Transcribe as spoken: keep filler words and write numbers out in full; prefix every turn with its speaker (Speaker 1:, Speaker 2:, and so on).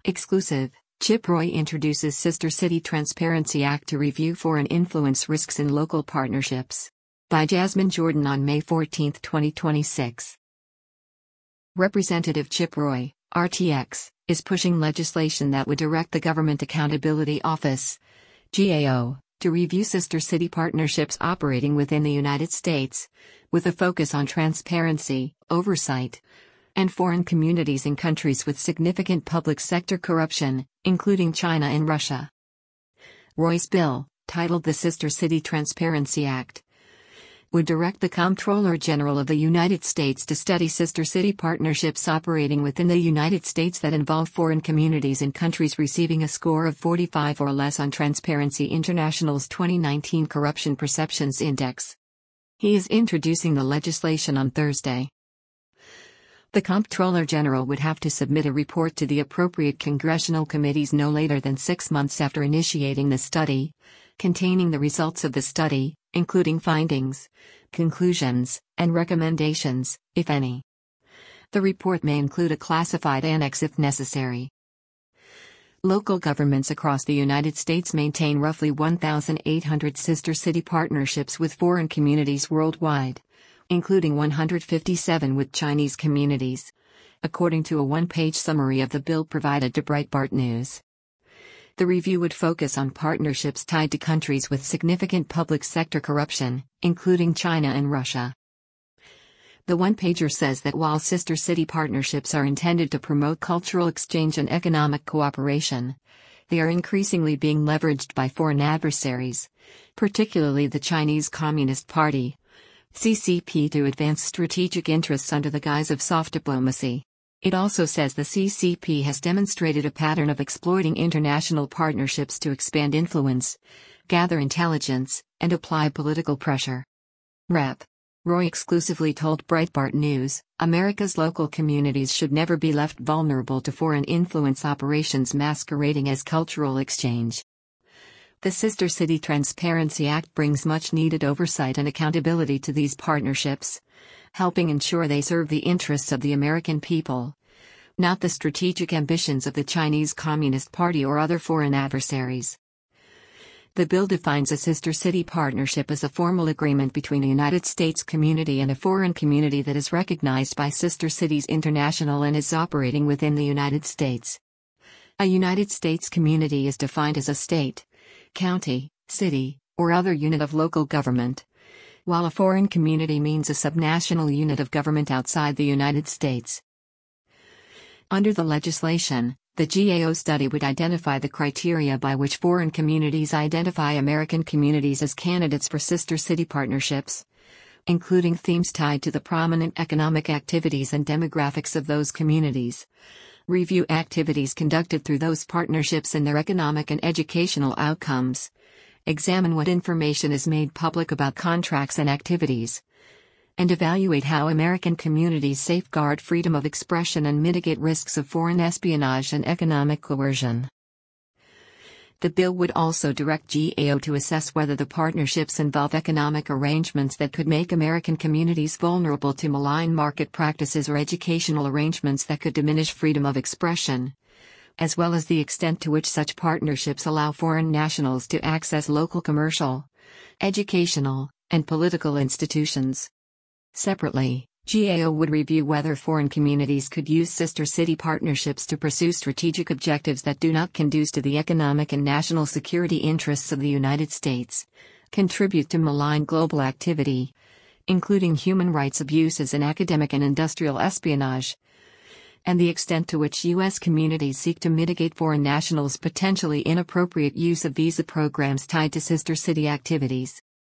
Speaker 1: Exclusive, Chip Roy introduces Sister City Transparency Act to review foreign influence risks in local partnerships. By Jasmine Jordan on May fourteenth, twenty twenty-six. Representative Chip Roy, R T X, is pushing legislation that would direct the Government Accountability Office, G A O, to review sister city partnerships operating within the United States, with a focus on transparency, oversight, and foreign communities in countries with significant public sector corruption, including China and Russia. Roy's bill, titled the Sister City Transparency Act, would direct the Comptroller General of the United States to study sister city partnerships operating within the United States that involve foreign communities in countries receiving a score of forty-five or less on Transparency International's twenty nineteen Corruption Perceptions Index. He is introducing the legislation on Thursday. The Comptroller General would have to submit a report to the appropriate congressional committees no later than six months after initiating the study, containing the results of the study, including findings, conclusions, and recommendations, if any. The report may include a classified annex if necessary. Local governments across the United States maintain roughly one thousand eight hundred sister city partnerships with foreign communities worldwide, including one hundred fifty-seven with Chinese communities, according to a one-page summary of the bill provided to Breitbart News. The review would focus on partnerships tied to countries with significant public sector corruption, including China and Russia. The one-pager says that while sister city partnerships are intended to promote cultural exchange and economic cooperation, they are increasingly being leveraged by foreign adversaries, particularly the Chinese Communist Party, C C P, to advance strategic interests under the guise of soft diplomacy. It also says the C C P has demonstrated a pattern of exploiting international partnerships to expand influence, gather intelligence, and apply political pressure. Representative Roy exclusively told Breitbart News, America's local communities should never be left vulnerable to foreign influence operations masquerading as cultural exchange. The Sister City Transparency Act brings much-needed oversight and accountability to these partnerships, helping ensure they serve the interests of the American people, not the strategic ambitions of the Chinese Communist Party or other foreign adversaries. The bill defines a sister city partnership as a formal agreement between a United States community and a foreign community that is recognized by Sister Cities International and is operating within the United States. A United States community is defined as a state, county, city, or other unit of local government, while a foreign community means a subnational unit of government outside the United States. Under the legislation, the G A O study would identify the criteria by which foreign communities identify American communities as candidates for sister city partnerships, including themes tied to the prominent economic activities and demographics of those communities. Review activities conducted through those partnerships and their economic and educational outcomes. Examine what information is made public about contracts and activities. And evaluate how American communities safeguard freedom of expression and mitigate risks of foreign espionage and economic coercion. The bill would also direct G A O to assess whether the partnerships involve economic arrangements that could make American communities vulnerable to malign market practices or educational arrangements that could diminish freedom of expression, as well as the extent to which such partnerships allow foreign nationals to access local commercial, educational, and political institutions. Separately, G A O would review whether foreign communities could use sister city partnerships to pursue strategic objectives that do not conduce to the economic and national security interests of the United States, contribute to malign global activity, including human rights abuses and academic and industrial espionage, and the extent to which U S communities seek to mitigate foreign nationals' potentially inappropriate use of visa programs tied to sister city activities.